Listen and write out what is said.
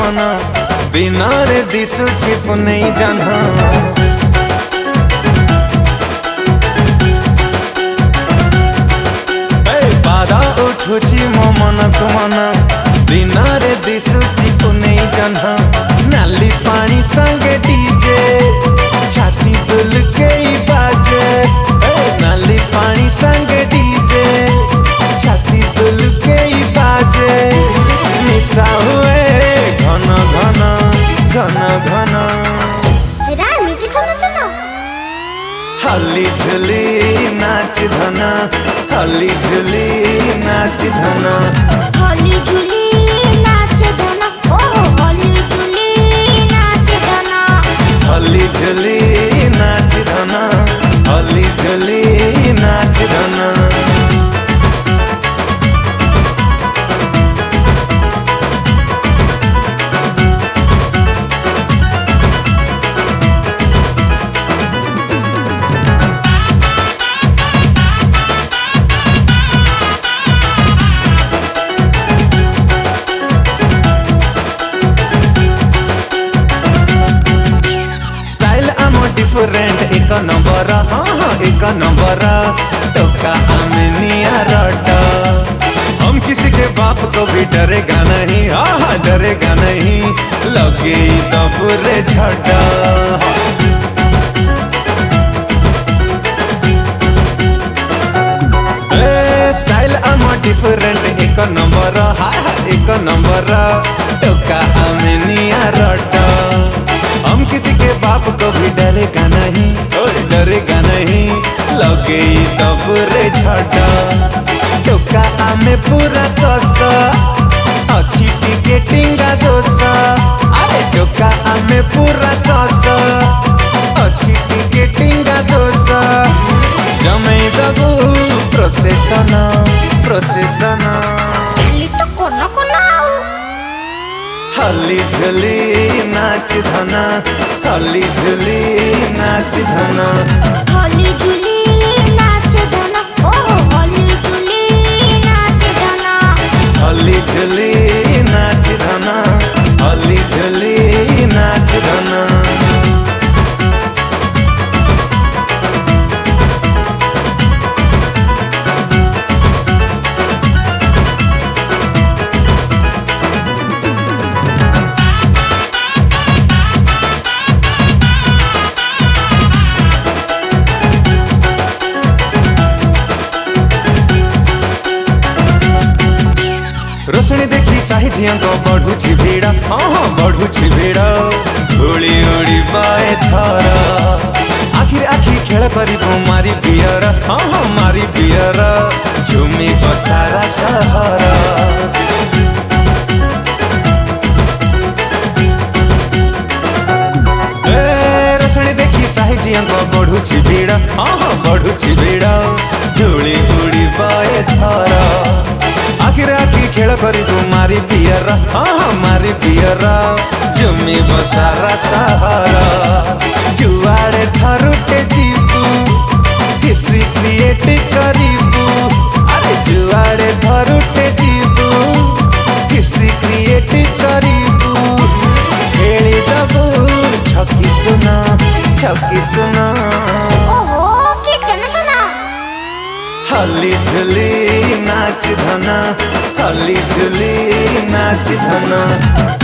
घन बिना रे दिशुची पुनै जह्न बाधा उठुची मो मनकु मन बिना रे दिशुची पुनै जह्न नाली पानी संगे डीजे छाती दुल के बाजे नाली पानी संगे डीजे छाती दुल के बाजे निशा हुए घन घन घन घन हली झुली नाच धन हली झुली नाच धन हली झुली नाच धन ओ हली झुली नाच धन हली झुली नाच धन हली झुली नाच धन डिफरेंट एक नंबर हाँ एक नंबर टोका आमिनिया रट हम किसी के बाप को भी डरेगा नहीं हाँ डरेगा नहीं लगे दबुरे झट स्टाइल आम डिफरेंट एक नंबर हाँ एक नंबर टोका आमिनिया रट हम किसी के बाप को भी डरेगा नहीं डरेगा नहीं लगे दबुरे झट टोका आमे पूरा कस अच्छी टिकेटिंगा दोष अरे टोका आमे पूरा कस अच्छी टिकेटिंगा दोष जमे दबु प्रोसेसन प्रोसेसन हली झुली नाच धन हली झुली नाच धन हली झुली नाच धन ओ हली झुली नाच धन हली झुली नाच धन हली झुली नाच धन रोशनी देखी साही झिया को बढ़ुची भीड़ हाँ बढ़ुची भीड़ धूली उड़ी बाए थर आखिर आखि खेल करी मारी बियर हाँ मारी बियर झुमी सारा सहर रोशनी देखी साही झिया को बढ़ुची भीड़ हाँ बढ़ुची भीड़ धूली उड़ी बाए थर आखिर आखि खेल करी मारी बियर हाँ मारी बियर जमी बसारा सहारा जुआड़े थरुटे जीबू हिस्ट्री क्रिएट करीबू अरे जुआड़े थरुटे जीबू हिस्ट्री क्रिएट करीबू खेली दबू छकी सुना छकी सुना ओहो की गाना सुना हली झुली नाच धन हली झुली नाच धन